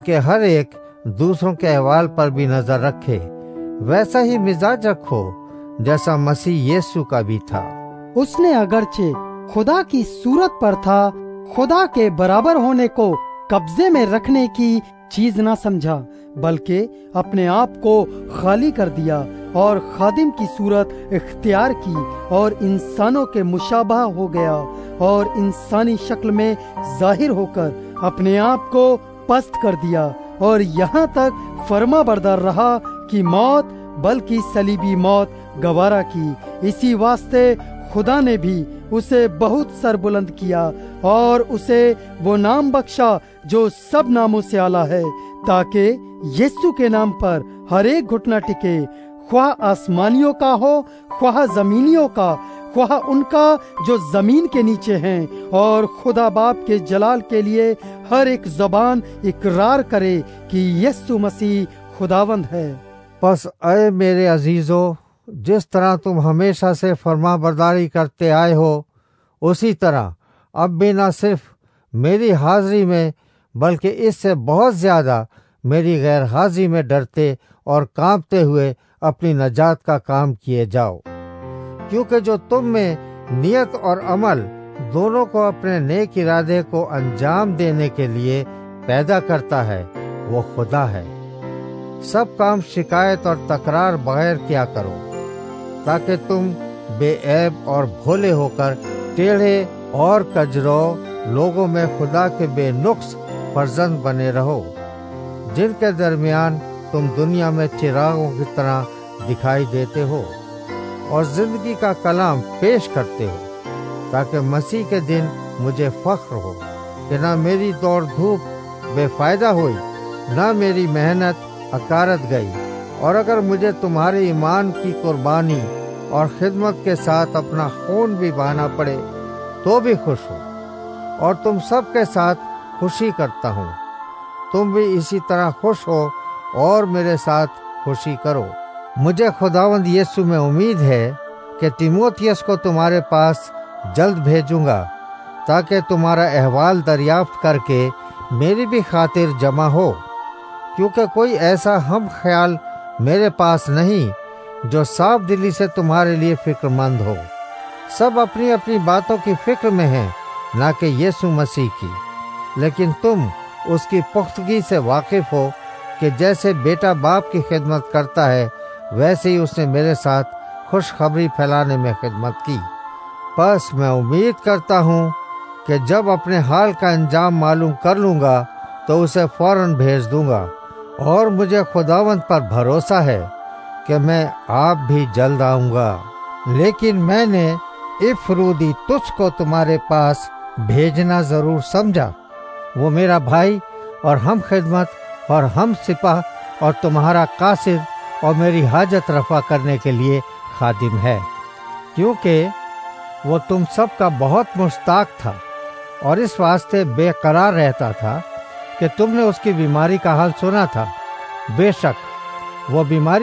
کہ ہر ایک دوسروں کے احوال پر بھی نظر رکھے۔ ویسا ہی مزاج رکھو جیسا مسیح یسوع کا بھی تھا۔ اس نے اگرچہ خدا کی صورت پر تھا، خدا کے برابر ہونے کو قبضے میں رکھنے کی چیز نہ سمجھا، بلکہ اپنے آپ کو خالی کر دیا اور خادم کی صورت اختیار کی اور انسانوں کے مشابہ ہو گیا، اور انسانی شکل میں ظاہر ہو کر اپنے آپ کو پست کر دیا، اور یہاں تک فرما بردار رہا کہ موت بلکہ صلیبی موت گوارا کی۔ اسی واسطے خدا نے بھی اسے بہت سربلند کیا اور اسے وہ نام بخشا جو سب ناموں سے اعلیٰ ہے، تاکہ یسوع کے نام پر ہر ایک گھٹنا ٹکے، خواہ آسمانیوں کا ہو، خواہ زمینیوں کا، خواہ ان کا جو زمین کے نیچے ہیں، اور خدا باپ کے جلال کے لیے ہر ایک زبان اقرار کرے کہ یسوع مسیح خداوند ہے۔ پس اے میرے عزیزو، جس طرح تم ہمیشہ سے فرما برداری کرتے آئے ہو، اسی طرح اب بھی نہ صرف میری حاضری میں بلکہ اس سے بہت زیادہ میری غیر حاضری میں ڈرتے اور کانپتے ہوئے اپنی نجات کا کام کیے جاؤ، کیونکہ جو تم میں نیت اور عمل دونوں کو اپنے نیک ارادے کو انجام دینے کے لیے پیدا کرتا ہے، وہ خدا ہے۔ سب کام شکایت اور تکرار بغیر کیا کرو، تاکہ تم بے عیب اور بھولے ہو کر ٹیڑھے اور کجرو لوگوں میں خدا کے بے نقص فرزند بنے رہو، جن کے درمیان تم دنیا میں چراغوں کی طرح دکھائی دیتے ہو اور زندگی کا کلام پیش کرتے ہو، تاکہ مسیح کے دن مجھے فخر ہو کہ نہ میری دوڑ دھوپ بے فائدہ ہوئی، نہ میری محنت اکارت گئی، اور اگر مجھے تمہارے ایمان کی قربانی اور خدمت کے ساتھ اپنا خون بھی بہانا پڑے تو بھی خوش ہوں، اور تم سب کے ساتھ خوشی کرتا ہوں۔ تم بھی اسی طرح خوش ہو اور میرے ساتھ خوشی کرو۔ مجھے خداوند یسوع میں امید ہے کہ تیموتھیوس کو تمہارے پاس جلد بھیجوں گا، تاکہ تمہارا احوال دریافت کر کے میری بھی خاطر جمع ہو، کیونکہ کوئی ایسا ہم خیال میرے پاس نہیں جو صاف دلی سے تمہارے لیے فکر مند ہو۔ سب اپنی اپنی باتوں کی فکر میں ہیں، نہ کہ یسوع مسیح کی، لیکن تم اس کی پختگی سے واقف ہو کہ جیسے بیٹا باپ کی خدمت کرتا ہے، ویسے ہی اس نے میرے ساتھ خوشخبری پھیلانے میں خدمت کی۔ بس میں امید کرتا ہوں کہ جب اپنے حال کا انجام معلوم کر لوں گا تو اسے فوراً بھیج دوں گا، اور مجھے خداوند پر بھروسہ ہے کہ میں آپ بھی جلد آؤں گا۔ لیکن میں نے افرودی تجھ کو تمہارے پاس بھیجنا ضرور سمجھا، وہ میرا بھائی اور ہم خدمت اور ہم سپاہ اور تمہارا قاصد اور میری حاجت رفع کرنے کے لیے خادم ہے، کیونکہ وہ تم سب کا بہت مشتاق تھا اور اس واسطے بے قرار رہتا تھا کہ تم نے اس کی بیماری کا حال سنا تھا۔ بے شک وہ بیماری